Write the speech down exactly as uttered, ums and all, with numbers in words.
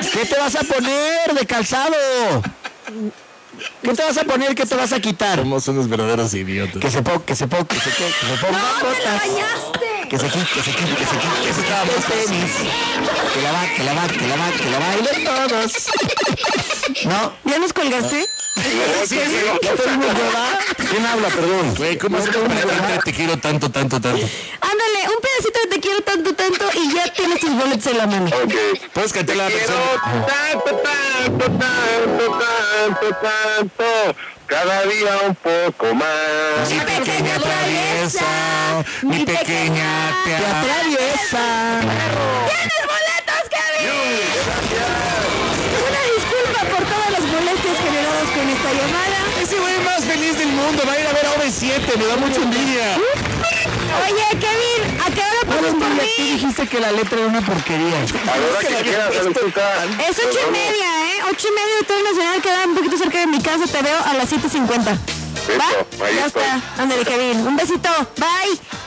¿Qué te vas a poner de calzado? ¿Qué te vas a poner? ¿Qué te vas a quitar? Somos unos verdaderos idiotas. Que se ponga, que se ponga, que se, que se ponga ¡No, botas. te la bañaste! Que se quite, que se quite, que se quite, que se quite tenis. Que la va, que la va, que la va, que la bailen todos. ¿No? ¿Ya nos colgaste? Sí, sí, ¿Ya todo el mundo va? ¿Quién habla, perdón? Güey, ¿cómo se llama? Te quiero tanto, tanto, tanto. Ándale, un pedacito de te quiero tanto, tanto y ya tienes tus boletos en la mano. Ok. Puedes cantar la Quiero canción. tanto, tanto, tanto, tanto, tanto, cada día un poco más. Mi pequeña traviesa, mi pequeña te Te atraviesa. ¡Tienes boletos, Kevin! Una disculpa por todas las molestias generadas con esta llamada. Ese güey más feliz del mundo va a ir a ver a O V siete, me da mucha envidia. Oye, Kevin, ¿a qué hora pasas por Tú mí? dijiste que la letra era una porquería. A la hora que quieras, Alexita. Es ocho y media, ¿eh? Ocho y media de todo Nacional, queda un poquito cerca de mi casa. Te veo a las siete cincuenta. ¿Va? Listo, ahí Ya estoy. está. Ándale, Kevin. Un besito. Bye.